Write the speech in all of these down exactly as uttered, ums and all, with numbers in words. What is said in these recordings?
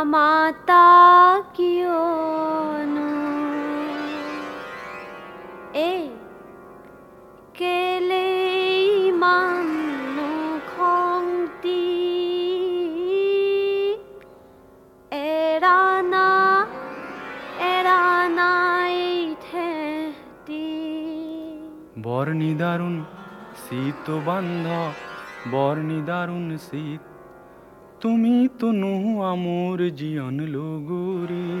নামাতা কিয়নো এই কেলে ইমান খংতি এৰা না এৰা নাই থেতি বৰ নিদাৰুণ শীত বান্ধ বৰ নিদাৰুণ শীত তুমি তো নোহোৱা মোৰ জীৱন লগৰী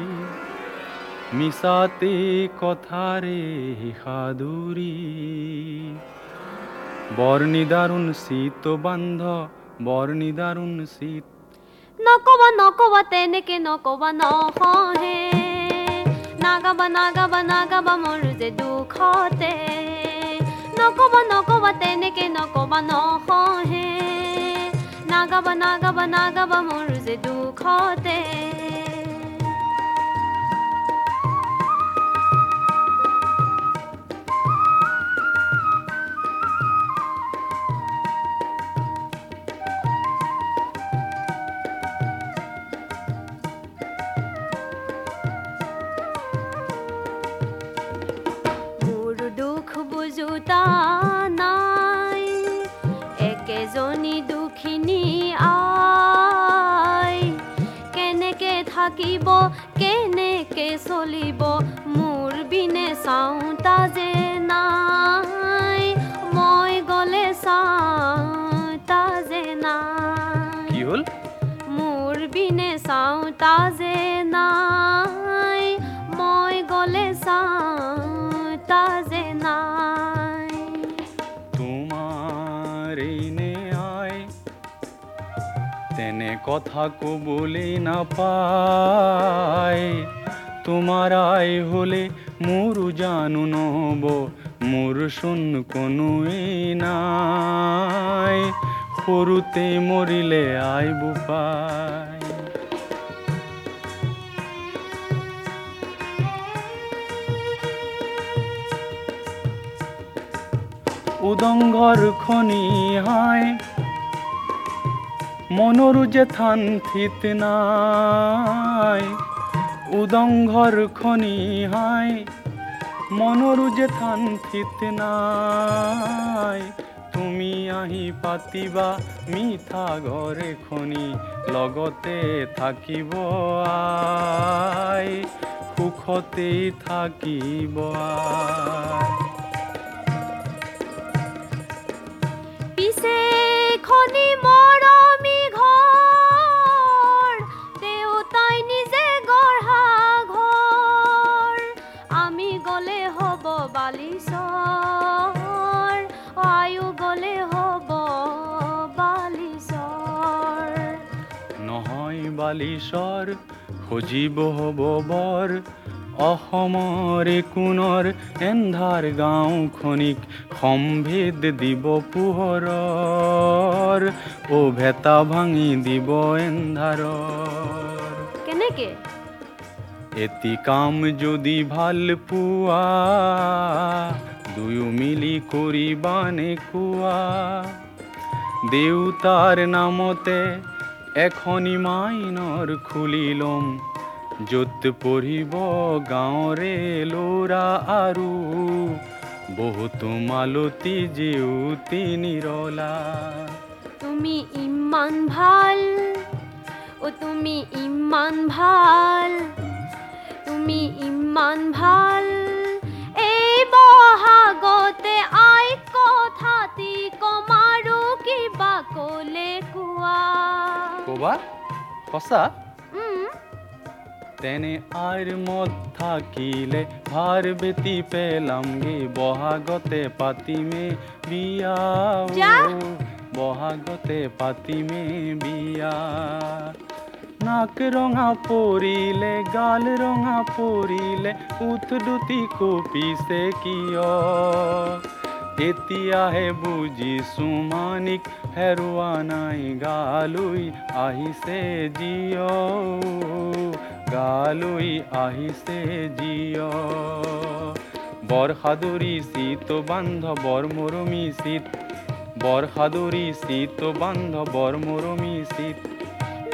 মিছাতে কথাৰে সাদুৰী বৰ নিদাৰুণ শীত বান্ধ বৰ নিদাৰুণ শীত নকবা নকবা তেনেকে নকবা নহহে নাগাবা নাগাবা নাগাবা মোৰ যে দুখতে নকবা নকবা তেনেকে নকবা নহহে নাগাবা নাগাবা নাগাবা মোৰ যে দুখতে মোৰ দুখ বুজোতা নাই একেজনী দুখিনী আই কেনেকে থাকিব কেনেকে চলিব মোৰ বিনে চাওঁতা যে নাই মই গলে চাওঁতা যে নাই কি হ'ল মোৰ বিনে চাওঁতা যে নাই মই গলে চাওঁতা যে নাই তোমাৰ এনে আই তেনে কথা কবলৈ নাপায় তোমাৰ আই হলে মোৰো জানো নহব মোৰ চোন কোনোৱেই নাই সৰুতে মৰিলে আই বোপাই উদংঘৰ খনি হাই মনৰো যে থান থিত নাই উদংঘৰ খনি হাই মনৰো যে থান থিত নাই তুমি আহি পাতিবা মিঠা ঘৰ এখনি লগতে থাকিব আই সুখতে থাকিব আই পিছে খনি মৰমি ঘৰ দেউতাই নিজে গঢ়া ঘৰ আমি গলে হ'ব বালিচৰ আয়ু গলে হ'ব বালিচৰ নহয় বালিচৰ সজীৱ হ'ব বৰ অসমৰ কোণৰ এন্ধাৰ গাঁওখনিক সম্ভেদ দিব পোহৰৰ ও ভেটা ভাঙি দিব এন্ধাৰৰ কেনেকে এটি কাম যদি ভাল পোৱা দুয়ো মিলি কৰিবানে কোৱা দেউতাৰ নামতে এখনি মাইনৰ খুলি ল'ম য'ত পঢ়িব গাঁৱৰে ল'ৰা আৰু বহুতো মালতী জেউতি নিৰলা তুমি ইমান ভাল ও তুমি ইমান ভাল তুমি ইমান ভাল এই বহাগতে আই কথাটি কমাৰো কিবা কলে কোৱা ক'বা সঁচা উম তেনে আইৰ মত থাকিলে ভাৰ বেটি পেলামগে বহাগতে পাতিমে বিয়া যা। বহাগতে পাতিমে বিয়া নাক ৰঙা পৰিলে গাল ৰঙা পৰিলে উঠ দুটি কপিছে কিয় এতিয়াহে বুজিছো মানিক হেৰুৱা নাই গালৈ আহিছে জিয় গালৈ আহিছে জিয় বৰসাদৰী শীত বান্ধ বৰ মৰমী শীত বৰসাদৰী শীত বান্ধ বৰ মৰমী শীত